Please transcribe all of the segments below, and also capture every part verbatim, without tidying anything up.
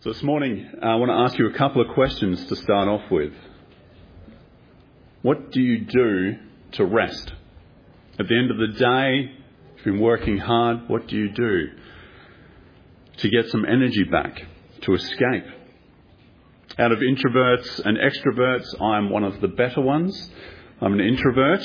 So this morning, I want to ask you a couple of questions to start off with. What do you do to rest? At the end of the day, if you've been working hard, what do you do to get some energy back, to escape? Out of introverts and extroverts, I'm one of the better ones. I'm an introvert.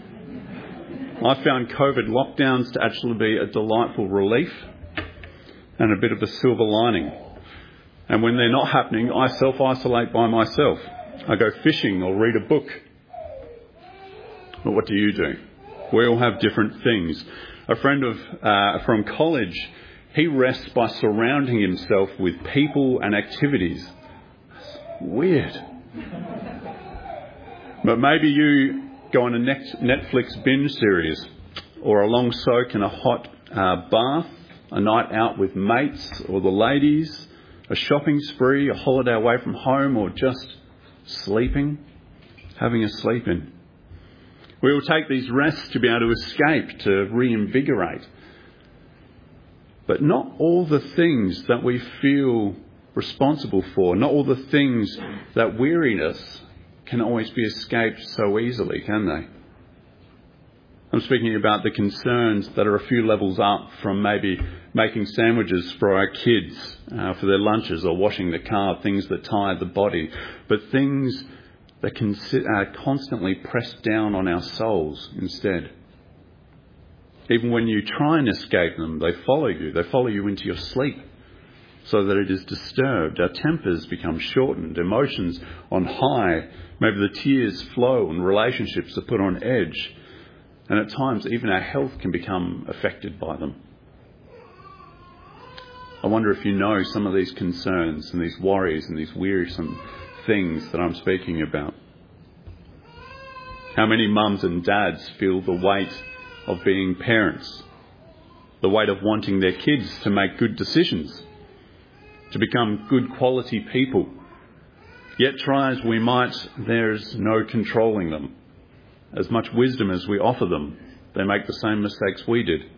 I found COVID lockdowns to actually be a delightful relief and a bit of a silver lining. And when they're not happening, I self-isolate by myself. I go fishing or read a book. But what do you do? We all have different things. A friend of uh, from college, he rests by surrounding himself with people and activities. Weird. But maybe you go on a Netflix binge series, or a long soak in a hot uh, bath, a night out with mates or the ladies, a shopping spree, a holiday away from home, or just sleeping, having a sleep in. We will take these rests to be able to escape, to reinvigorate. But not all the things that we feel responsible for, not all the things that weary us can always be escaped so easily, can they? I'm speaking about the concerns that are a few levels up from maybe making sandwiches for our kids uh, for their lunches, or washing the car, things that tire the body, but things that can uh, constantly press down on our souls instead. Even when you try and escape them, they follow you. They follow you into your sleep so that it is disturbed. Our tempers become shortened, emotions on high, maybe the tears flow and relationships are put on edge. And at times, even our health can become affected by them. I wonder if you know some of these concerns and these worries and these wearisome things that I'm speaking about. How many mums and dads feel the weight of being parents, the weight of wanting their kids to make good decisions, to become good quality people. Yet try as we might, there's no controlling them. As much wisdom as we offer them, they make the same mistakes we did.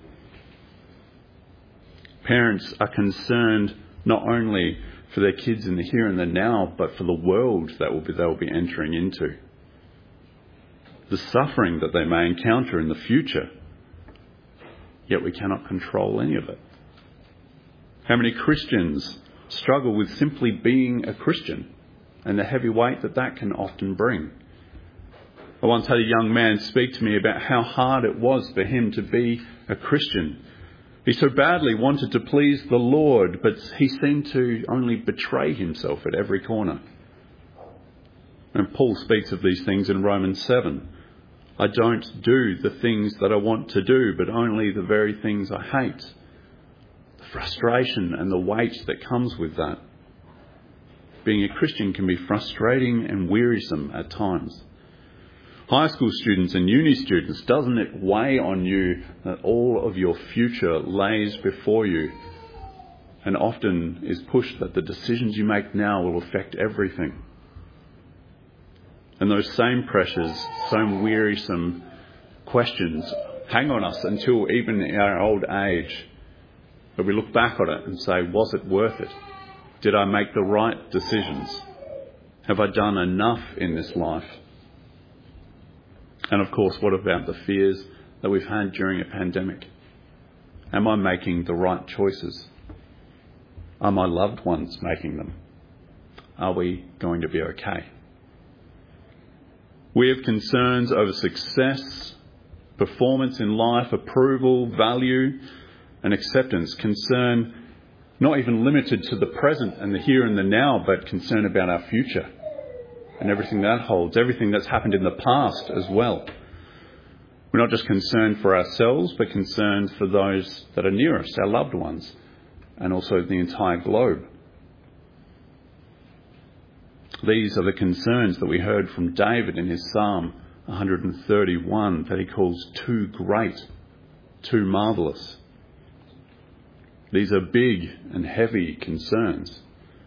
Parents are concerned not only for their kids in the here and the now, but for the world that will be, they will be entering into. The suffering that they may encounter in the future. Yet we cannot control any of it. How many Christians struggle with simply being a Christian and the heavy weight that that can often bring? I once had a young man speak to me about how hard it was for him to be a Christian. He so badly wanted to please the Lord, but he seemed to only betray himself at every corner. And Paul speaks of these things in Romans seven. I don't do the things that I want to do, but only the very things I hate. The frustration and the weight that comes with that. Being a Christian can be frustrating and wearisome at times. High school students and uni students, doesn't it weigh on you that all of your future lays before you, and often is pushed that the decisions you make now will affect everything? And those same pressures, same wearisome questions hang on us until even in our old age, where we look back on it and say, was it worth it? Did I make the right decisions? Have I done enough in this life? And of course, what about the fears that we've had during a pandemic? Am I making the right choices? Are my loved ones making them? Are we going to be okay? We have concerns over success, performance in life, approval, value, and acceptance. Concern not even limited to the present and the here and the now, but concern about our future. And everything that holds, everything that's happened in the past as well. We're not just concerned for ourselves, but concerned for those that are near us, our loved ones, and also the entire globe. These are the concerns that we heard from David in his Psalm one thirty-one, that he calls too great, too marvellous. These are big and heavy concerns.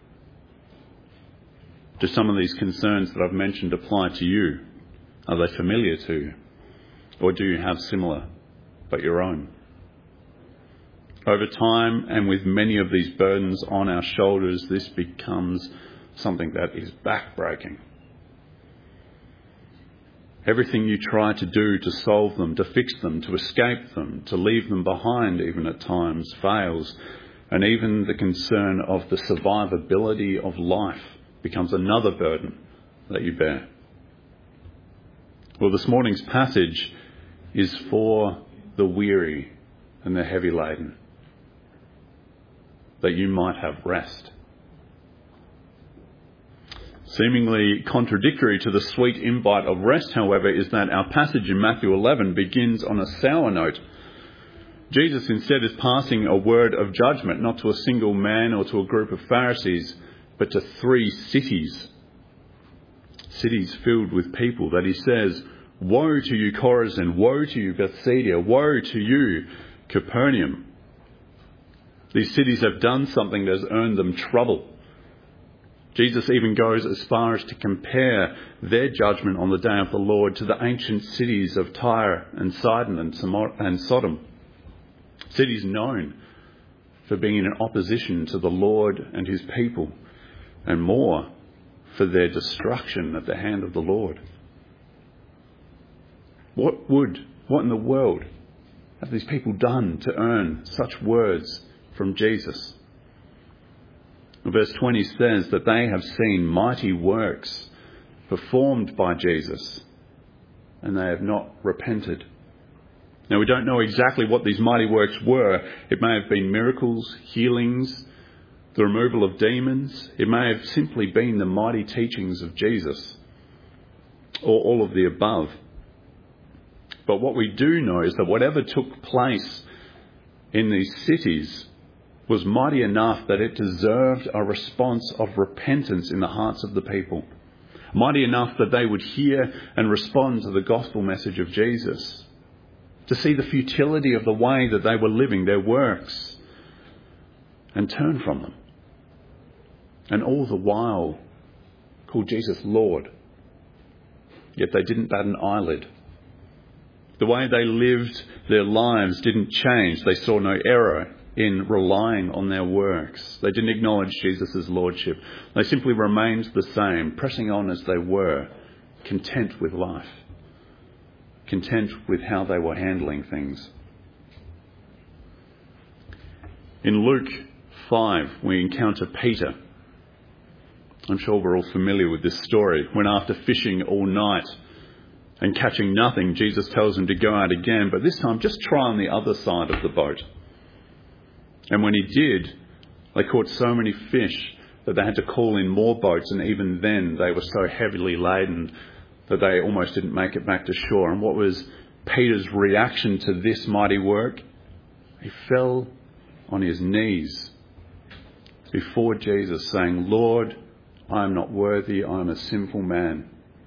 Do some of these concerns that I've mentioned apply to you? Are they familiar to you? Or do you have similar, but your own? Over time, and with many of these burdens on our shoulders, this becomes something that is backbreaking. Everything you try to do to solve them, to fix them, to escape them, to leave them behind even at times fails. And even the concern of the survivability of life becomes another burden that you bear. Well, this morning's passage is for the weary and the heavy laden, that you might have rest. Seemingly contradictory to the sweet invite of rest, however, is that our passage in Matthew eleven begins on a sour note. Jesus instead is passing a word of judgment, not to a single man or to a group of Pharisees, but to three cities. Cities filled with people that he says, "Woe to you, Chorazin! Woe to you, Bethsaida! Woe to you, Capernaum!" These cities have done something that has earned them trouble. Jesus even goes as far as to compare their judgment on the day of the Lord to the ancient cities of Tyre and Sidon and Sodom. Cities known for being in opposition to the Lord and his people, and more for their destruction at the hand of the Lord. What would, what in the world have these people done to earn such words from Jesus? Verse twenty says that they have seen mighty works performed by Jesus, and they have not repented. Now, we don't know exactly what these mighty works were. It may have been miracles, healings, the removal of demons. It may have simply been the mighty teachings of Jesus, or all of the above. But what we do know is that whatever took place in these cities was mighty enough that it deserved a response of repentance in the hearts of the people. Mighty enough that they would hear and respond to the gospel message of Jesus, to see the futility of the way that they were living, their works, and turn from them. And all the while call Jesus Lord. Yet they didn't bat an eyelid. The way they lived their lives didn't change. They saw no error in relying on their works. They didn't acknowledge Jesus' lordship. They simply remained the same, pressing on as they were, content with life, content with how they were handling things. In Luke five, we encounter Peter. I'm sure we're all familiar with this story. When after fishing all night and catching nothing, Jesus tells him to go out again, but this time just try on the other side of the boat. And when he did, they caught so many fish that they had to call in more boats, and even then they were so heavily laden that they almost didn't make it back to shore. And what was Peter's reaction to this mighty work? He fell on his knees before Jesus, saying, "Lord, I am not worthy, I am a sinful man."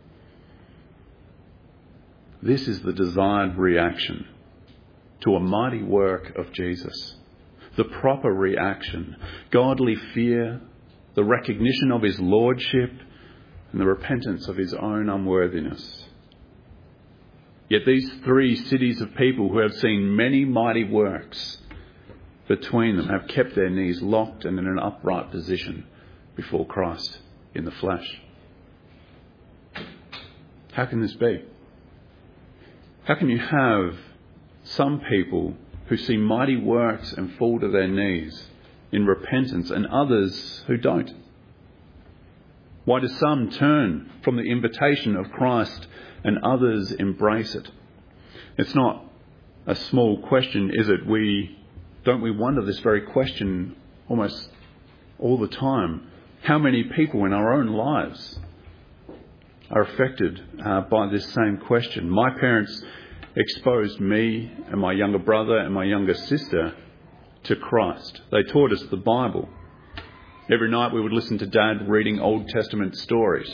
This is the desired reaction to a mighty work of Jesus. The proper reaction, godly fear, the recognition of his lordship, and the repentance of his own unworthiness. Yet these three cities of people who have seen many mighty works between them have kept their knees locked and in an upright position before Christ in the flesh. How can this be? How can you have some people who see mighty works and fall to their knees in repentance, and others who don't? Why do some turn from the invitation of Christ and others embrace it? It's not a small question, is it? We don't we wonder this very question almost all the time? How many people in our own lives are affected uh, by this same question? My parents exposed me and my younger brother and my younger sister to Christ. They taught us the Bible. Every night we would listen to Dad reading Old Testament stories,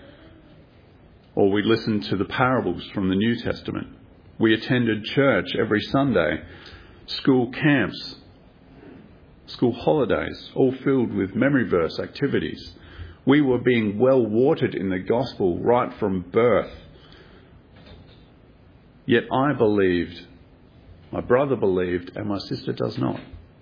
or we'd listen to the parables from the New Testament. We attended church every Sunday, school camps, school holidays, all filled with memory verse activities. We were being well watered in the gospel right from birth. Yet I believed, my brother believed, and my sister does not.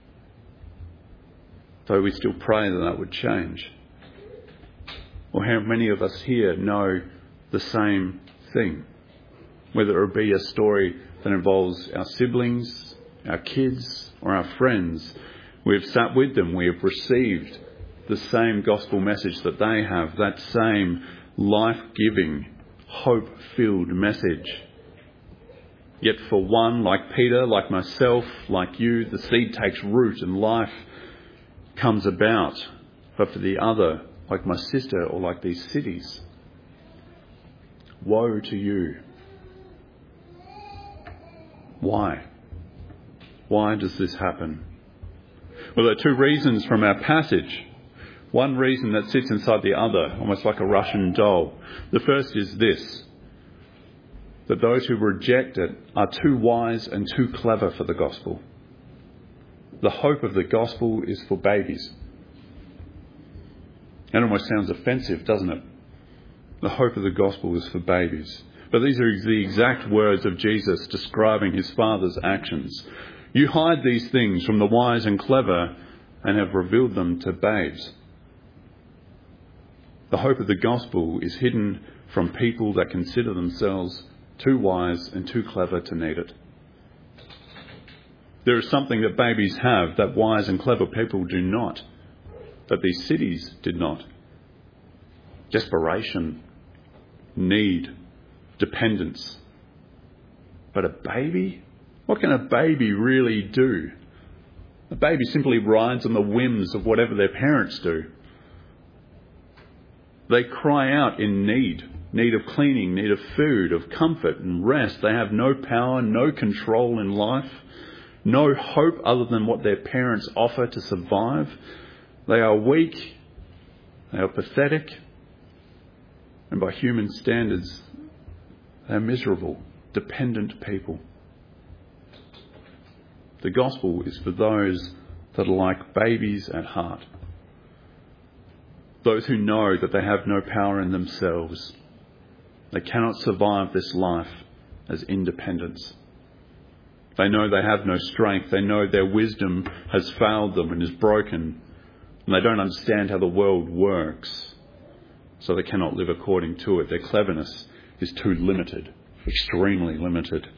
though we still pray that that would change. Or how many of us here know the same thing? Whether it be a story that involves our siblings, our kids, or our friends. We have sat with them, we have received the same gospel message that they have, that same life-giving, hope-filled message. Yet for one, like Peter, like myself, like you, the seed takes root and life comes about. But for the other, like my sister or like these cities, woe to you. Why? Why does this happen? Well, there are two reasons from our passage. One reason that sits inside the other, almost like a Russian doll. The first is this, that those who reject it are too wise and too clever for the gospel. The hope of the gospel is for babies. That almost sounds offensive, doesn't it? The hope of the gospel is for babies. But these are the exact words of Jesus describing his Father's actions. You hide these things from the wise and clever and have revealed them to babes. The hope of the gospel is hidden from people that consider themselves too wise and too clever to need it. There is something that babies have that wise and clever people do not, that these cities did not. Desperation, need, dependence. But a baby? What can a baby really do? A baby simply rides on the whims of whatever their parents do. They cry out in need, need of cleaning, need of food, of comfort and rest. They have no power, no control in life, no hope other than what their parents offer to survive. They are weak, they are pathetic, and by human standards, they are miserable, dependent people. The gospel is for those that are like babies at heart. Those who know that they have no power in themselves. They cannot survive this life as independents. They know they have no strength. They know their wisdom has failed them and is broken. And they don't understand how the world works. So they cannot live according to it. Their cleverness is too limited, extremely limited.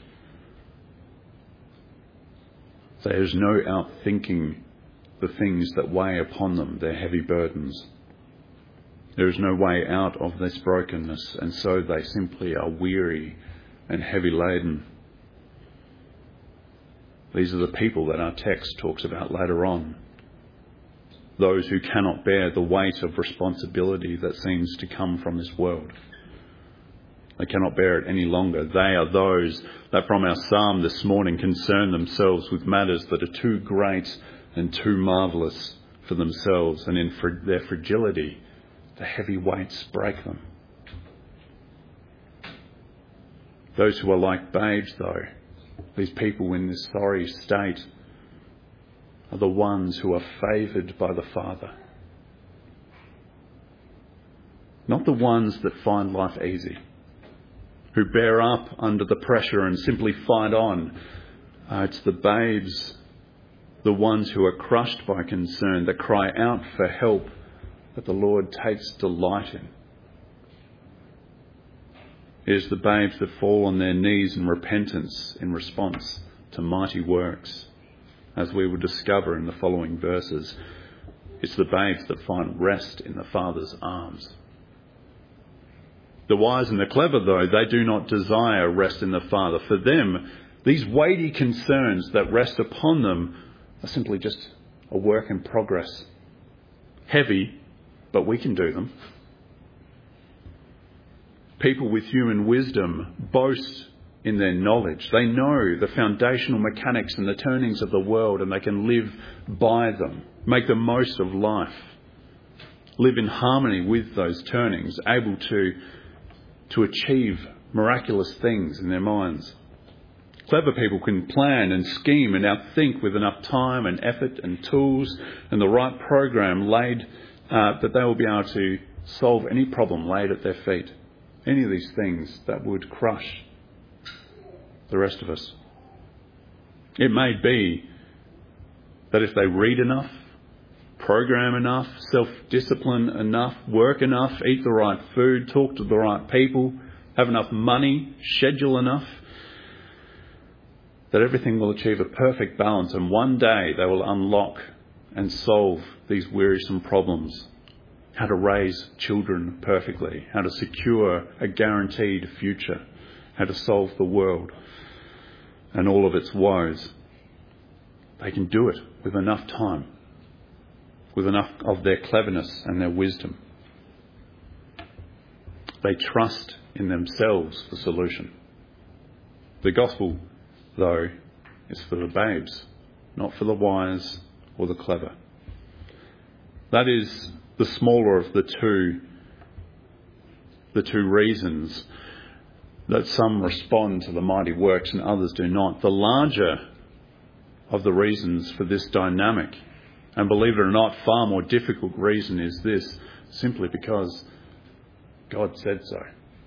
There is no outthinking the things that weigh upon them, their heavy burdens. There is no way out of this brokenness, and so they simply are weary and heavy laden. These are the people that our text talks about later on. Those who cannot bear the weight of responsibility that seems to come from this world. They cannot bear it any longer. They are those that from our psalm this morning concern themselves with matters that are too great and too marvellous for themselves, and in fr- their fragility, the heavy weights break them. Those who are like babes, though, these people in this sorry state, are the ones who are favoured by the Father. Not the ones that find life easy, who bear up under the pressure and simply fight on. Uh, it's the babes, the ones who are crushed by concern, that cry out for help, that the Lord takes delight in. It is the babes that fall on their knees in repentance in response to mighty works, as we will discover in the following verses. It's the babes that find rest in the Father's arms. The wise and the clever, though, they do not desire rest in the Father. For them, these weighty concerns that rest upon them are simply just a work in progress. Heavy, but we can do them. People with human wisdom boast in their knowledge. They know the foundational mechanics and the turnings of the world, and they can live by them, make the most of life, live in harmony with those turnings, able to, to achieve miraculous things in their minds. Clever people can plan and scheme and outthink with enough time and effort and tools and the right program laid, uh, that they will be able to solve any problem laid at their feet. Any of these things that would crush the rest of us. It may be that if they read enough program enough, self-discipline enough, work enough, eat the right food, talk to the right people, have enough money, schedule enough, that everything will achieve a perfect balance, and one day they will unlock and solve these wearisome problems. How to raise children perfectly, how to secure a guaranteed future, how to solve the world and all of its woes. They can do it with enough time, with enough of their cleverness and their wisdom. They trust in themselves for solution. The gospel, though, is for the babes, not for the wise or the clever. That is the smaller of the two, the two reasons that some respond to the mighty works and others do not. The larger of the reasons for this dynamic, and believe it or not, far more difficult reason, is this: simply because God said so.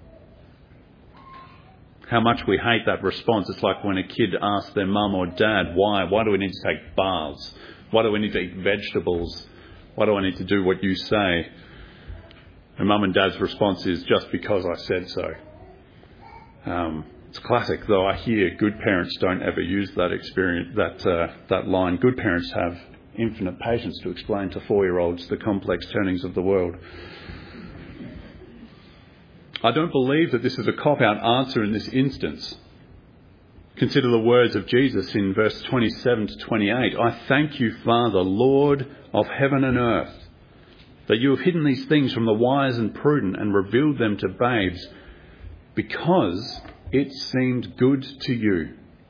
How much we hate that response. It's like when a kid asks their mum or dad, why? Why do we need to take baths? Why do we need to eat vegetables? Why do I need to do what you say? And mum and dad's response is, just because I said so. Um, it's classic, though I hear good parents don't ever use that experience, that uh, that line. Good parents have infinite patience to explain to four-year-olds the complex turnings of the world. I don't believe that this is a cop-out answer in this instance. Consider the words of Jesus in verse twenty-seven to twenty-eight. I thank you, Father, Lord of heaven and earth, that you have hidden these things from the wise and prudent and revealed them to babes, because it seemed good to you.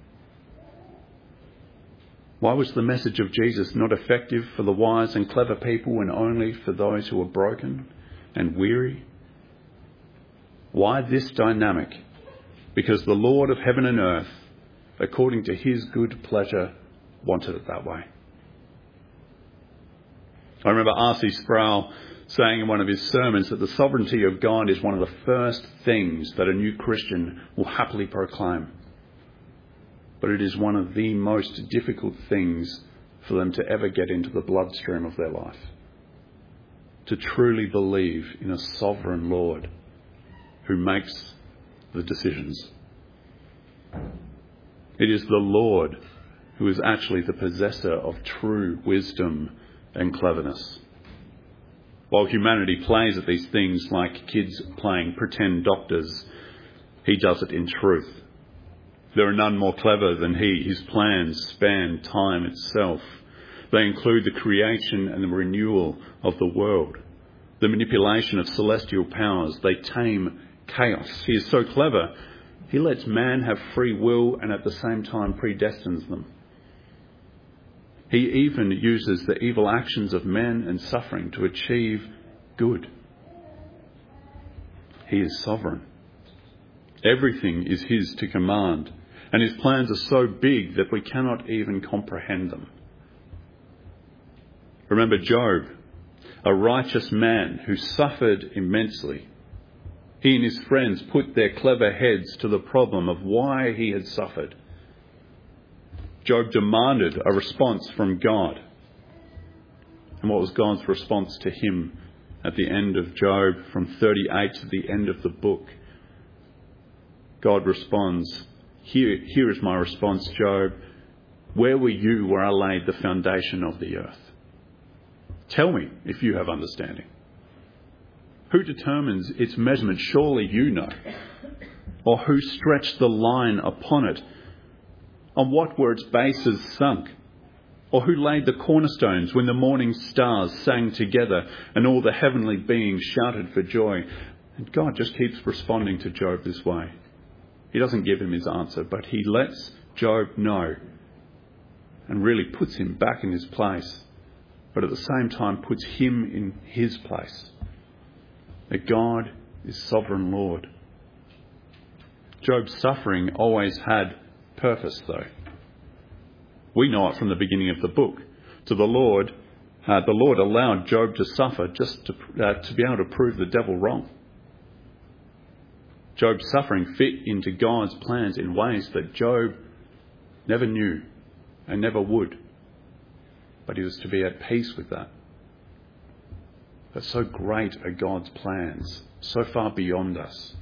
Why was the message of Jesus not effective for the wise and clever people and only for those who are broken and weary? Why this dynamic? Because the Lord of heaven and earth, according to his good pleasure, wanted it that way. I remember R C Sproul saying in one of his sermons that the sovereignty of God is one of the first things that a new Christian will happily proclaim. But it is one of the most difficult things for them to ever get into the bloodstream of their life. To truly believe in a sovereign Lord who makes the decisions. It is the Lord who is actually the possessor of true wisdom and cleverness. While humanity plays at these things like kids playing pretend doctors, he does it in truth. There are none more clever than he. His plans span time itself. They include the creation and the renewal of the world, the manipulation of celestial powers. They tame chaos. He is so clever, he lets man have free will and at the same time predestines them. He even uses the evil actions of men and suffering to achieve good. He is sovereign. Everything is his to command, and his plans are so big that we cannot even comprehend them. Remember Job, a righteous man who suffered immensely. He and his friends put their clever heads to the problem of why he had suffered. Job demanded a response from God. And what was God's response to him at the end of Job, from thirty-eight to the end of the book? God responds, here, here is my response, Job. Where were you where I laid the foundation of the earth? Tell me if you have understanding. Who determines its measurement? Surely you know. Or who stretched the line upon it? On what were its bases sunk? Or who laid the cornerstones when the morning stars sang together and all the heavenly beings shouted for joy? And God just keeps responding to Job this way. He doesn't give him his answer, but he lets Job know and really puts him back in his place, but at the same time puts him in his place. That God is sovereign Lord. Job's suffering always had purpose, though. We know it from the beginning of the book. To the Lord, uh, the Lord allowed Job to suffer just to, uh, to be able to prove the devil wrong. Job's suffering fit into God's plans in ways that Job never knew and never would. But he was to be at peace with that But so great are God's plans, so far beyond us.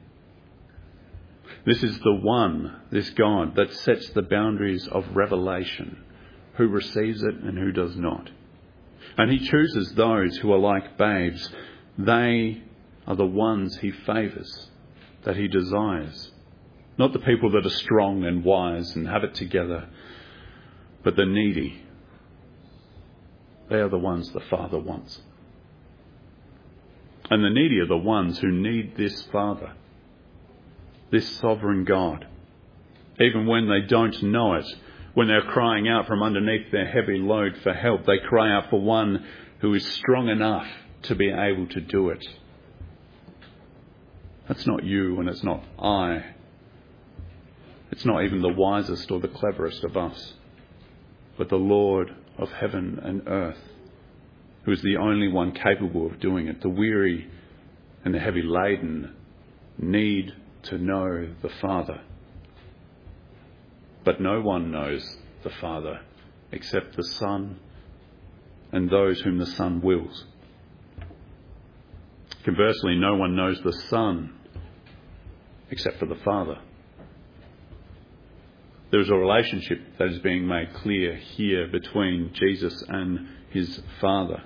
This is the one, this God, that sets the boundaries of revelation, who receives it and who does not. And he chooses those who are like babes. They are the ones he favours, that he desires. Not the people that are strong and wise and have it together, but the needy. They are the ones the Father wants. And the needy are the ones who need this Father, this sovereign God. Even when they don't know it, when they're crying out from underneath their heavy load for help, they cry out for one who is strong enough to be able to do it. That's not you and it's not I. It's not even the wisest or the cleverest of us, but the Lord of heaven and earth, who is the only one capable of doing it. The weary and the heavy laden need to know the Father. But no one knows the Father except the Son and those whom the Son wills. Conversely, no one knows the Son except for the Father. There is a relationship that is being made clear here between Jesus and his Father.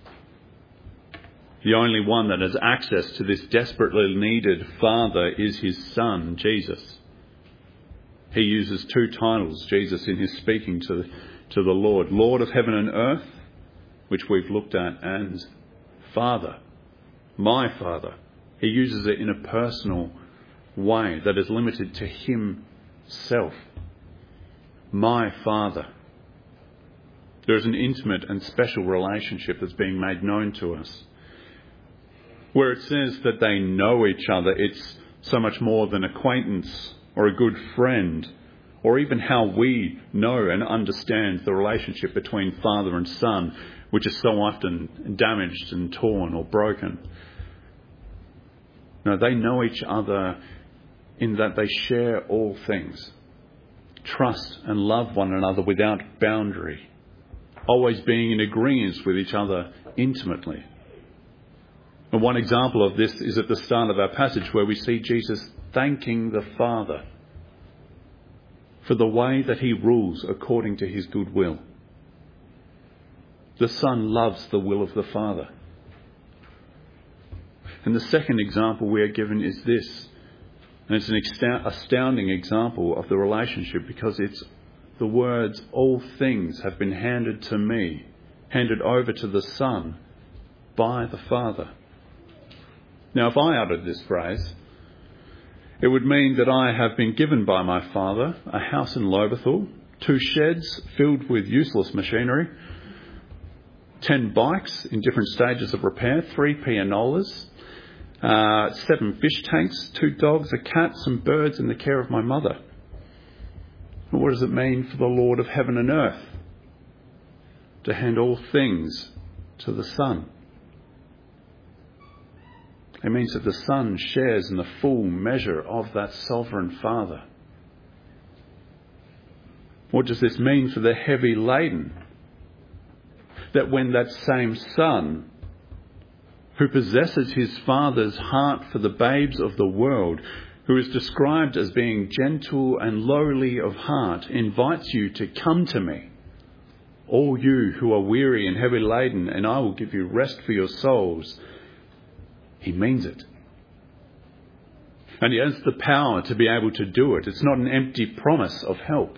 The only one that has access to this desperately needed Father is his Son, Jesus. He uses two titles, Jesus, in his speaking to, to the Lord. Lord of heaven and earth, which we've looked at, and Father, my Father. He uses it in a personal way that is limited to himself. My Father. There is an intimate and special relationship that's being made known to us. Where it says that they know each other, it's so much more than acquaintance or a good friend, or even how we know and understand the relationship between father and son, which is so often damaged and torn or broken. No, they know each other in that they share all things, trust and love one another without boundary, always being in agreement with each other intimately. And one example of this is at the start of our passage, where we see Jesus thanking the Father for the way that he rules according to his good will. The Son loves the will of the Father. And the second example we are given is this. And it's an astounding example of the relationship, because it's the words, all things have been handed to me, handed over to the Son by the Father. Now, if I uttered this phrase, it would mean that I have been given by my Father a house in Lobethal, two sheds filled with useless machinery, ten bikes in different stages of repair, three pianolas, uh, seven fish tanks, two dogs, a cat, some birds in the care of my mother. But what does it mean for the Lord of heaven and earth to hand all things to the Son? It means that the Son shares in the full measure of that sovereign Father. What does this mean for the heavy laden? That when that same Son, who possesses his Father's heart for the babes of the world, who is described as being gentle and lowly of heart, invites you to come to me, all you who are weary and heavy laden, and I will give you rest for your souls. He means it. And he has the power to be able to do it. It's not an empty promise of help.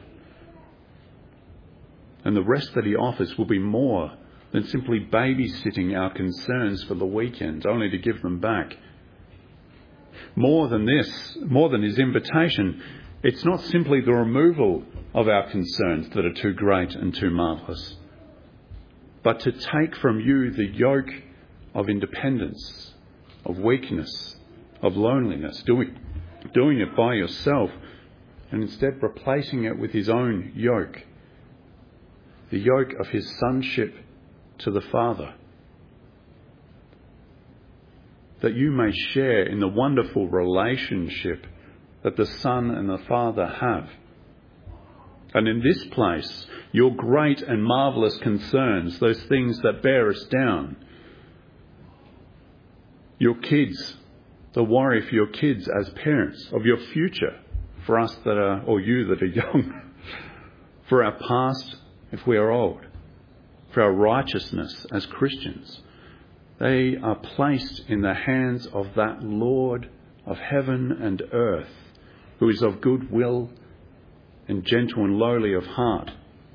And the rest that he offers will be more than simply babysitting our concerns for the weekend, only to give them back. More than this, more than his invitation, it's not simply the removal of our concerns that are too great and too marvellous, but to take from you the yoke of independence, of weakness, of loneliness, doing, doing it by yourself, and instead replacing it with his own yoke, the yoke of his sonship to the Father, that you may share in the wonderful relationship that the Son and the Father have. And in this place, your great and marvellous concerns, those things that bear us down, your kids, the worry for your kids as parents, of your future, for us that are, or you that are young, for our past if we are old, for our righteousness as Christians. They are placed in the hands of that Lord of heaven and earth, who is of good will and gentle and lowly of heart,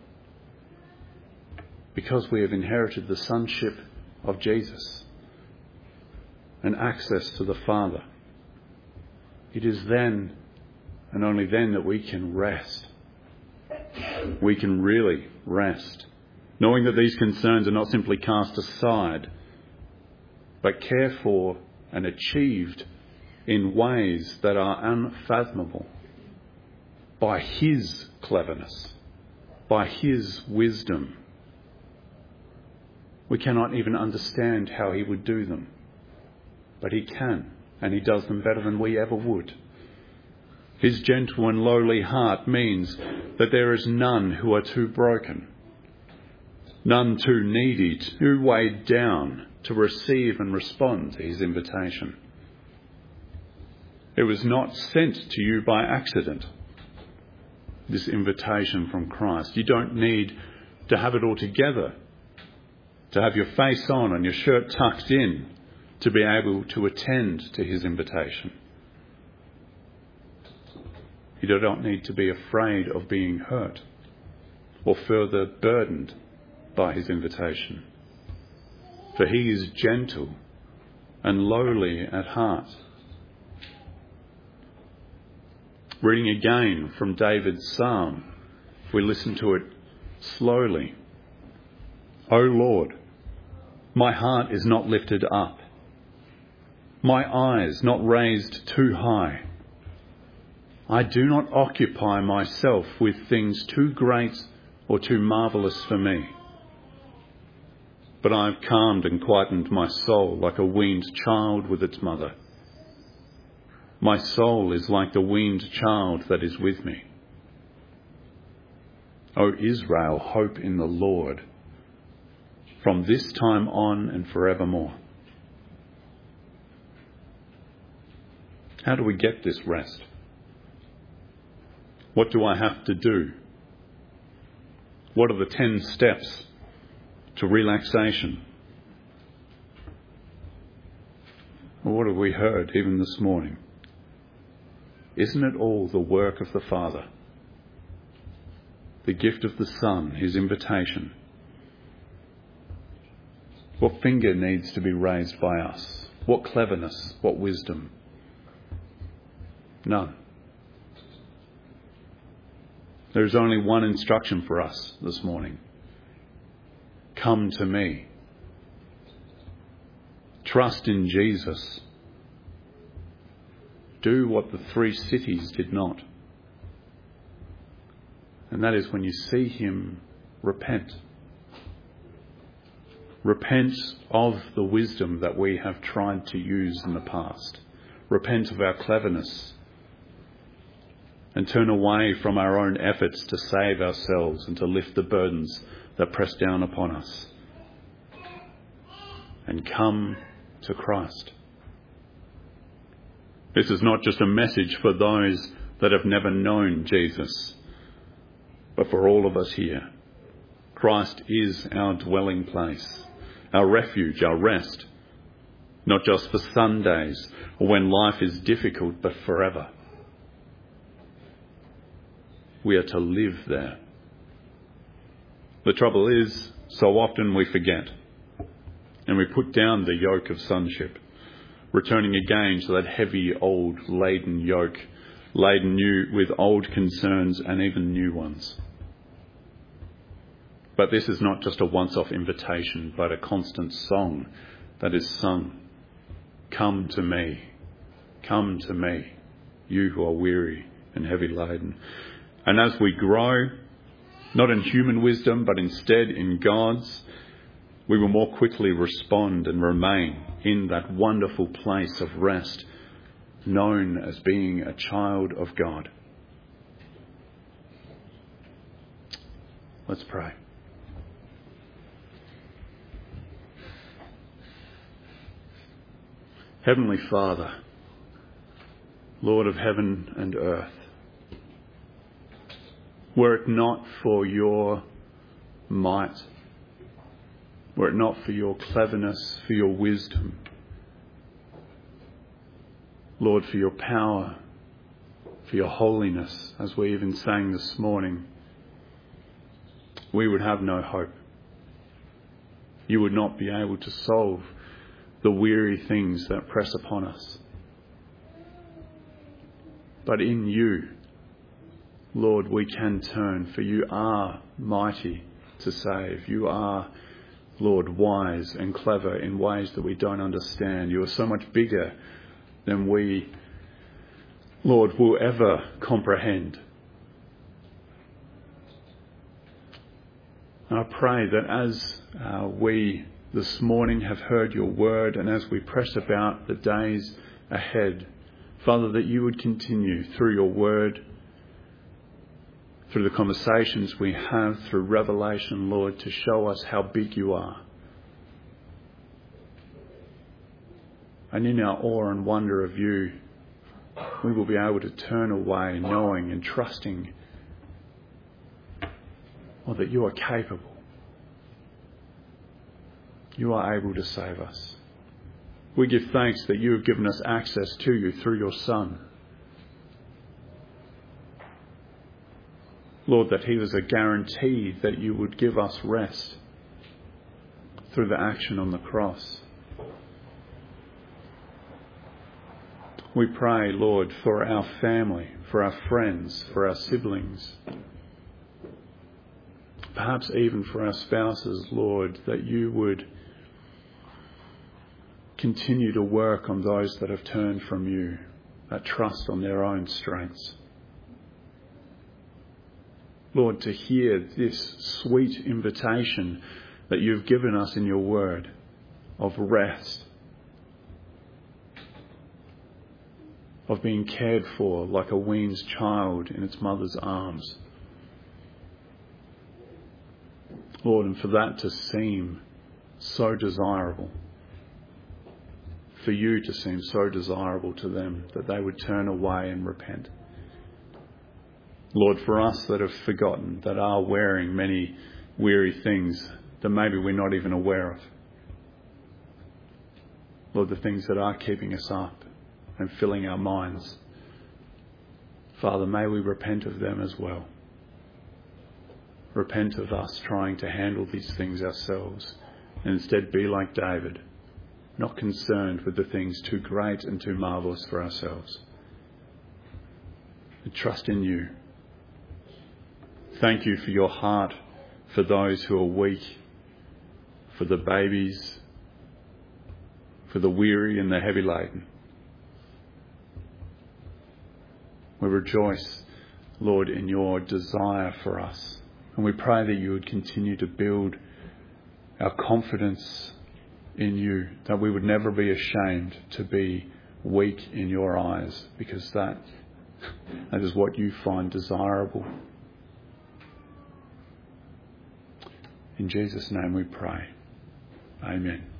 because we have inherited the sonship of Jesus and access to the Father. It is then and only then that we can rest. We can really rest, knowing that these concerns are not simply cast aside, but cared for and achieved in ways that are unfathomable by His cleverness, by His wisdom. We cannot even understand how He would do them, but He can, and He does them better than we ever would. His gentle and lowly heart means that there is none who are too broken, none too needy, too weighed down to receive and respond to His invitation. It was not sent to you by accident, this invitation from Christ. You don't need to have it all together, to have your face on and your shirt tucked in, to be able to attend to His invitation. You don't need to be afraid of being hurt or further burdened by His invitation, for He is gentle and lowly at heart. Reading again from David's psalm, if we listen to it slowly. O Lord, my heart is not lifted up, my eyes not raised too high. I do not occupy myself with things too great or too marvellous for me. But I have calmed and quietened my soul like a weaned child with its mother. My soul is like the weaned child that is with me. O Israel, hope in the Lord, from this time on and forevermore. How do we get this rest? What do I have to do? What are the ten steps to relaxation? Well, what have we heard even this morning? Isn't it all the work of the Father? The gift of the Son, His invitation. What finger needs to be raised by us? What cleverness? What wisdom? None. There is only one instruction for us this morning. Come to me. Trust in Jesus. Do what the three cities did not. And that is when you see Him, repent. Repent of the wisdom that we have tried to use in the past. Repent of our cleverness. And turn away from our own efforts to save ourselves and to lift the burdens that press down upon us. And come to Christ. This is not just a message for those that have never known Jesus, but for all of us here. Christ is our dwelling place, our refuge, our rest, not just for Sundays or when life is difficult, but forever. We are to live there. The trouble is, so often we forget, and we put down the yoke of sonship, returning again to that heavy, old, laden yoke, laden new with old concerns and even new ones. But this is not just a once-off invitation, but a constant song that is sung. Come to me, come to me, you who are weary and heavy laden. And as we grow, not in human wisdom, but instead in God's, we will more quickly respond and remain in that wonderful place of rest, known as being a child of God. Let's pray. Heavenly Father, Lord of heaven and earth, were it not for your might, were it not for your cleverness, for your wisdom, Lord, for your power, for your holiness, as we even sang this morning, we would have no hope. You would not be able to solve the weary things that press upon us. But in you, Lord, we can turn, for you are mighty to save. You are, Lord, wise and clever in ways that we don't understand. You are so much bigger than we, Lord, will ever comprehend. And I pray that as uh, we this morning have heard your word, and as we press about the days ahead, Father, that you would continue through your word, through the conversations we have, through revelation, Lord, to show us how big you are. And in our awe and wonder of you, we will be able to turn away knowing and trusting, well, that you are capable. You are able to save us. We give thanks that you have given us access to you through your Son. Lord, that he was a guarantee that you would give us rest through the action on the cross. We pray, Lord, for our family, for our friends, for our siblings, perhaps even for our spouses, Lord, that you would continue to work on those that have turned from you, that trust on their own strengths. Lord, to hear this sweet invitation that you've given us in your word of rest, of being cared for like a weaned child in its mother's arms. Lord, and for that to seem so desirable, for you to seem so desirable to them that they would turn away and repent. Lord, for us that have forgotten, that are wearing many weary things that maybe we're not even aware of. Lord, the things that are keeping us up and filling our minds. Father, may we repent of them as well. Repent of us trying to handle these things ourselves and instead be like David, not concerned with the things too great and too marvellous for ourselves. And trust in you. Thank you for your heart for those who are weak, for the babies, for the weary and the heavy laden. We rejoice, Lord, in your desire for us. And we pray that you would continue to build our confidence in you, that we would never be ashamed to be weak in your eyes, because that, that is what you find desirable. In Jesus' name we pray. Amen.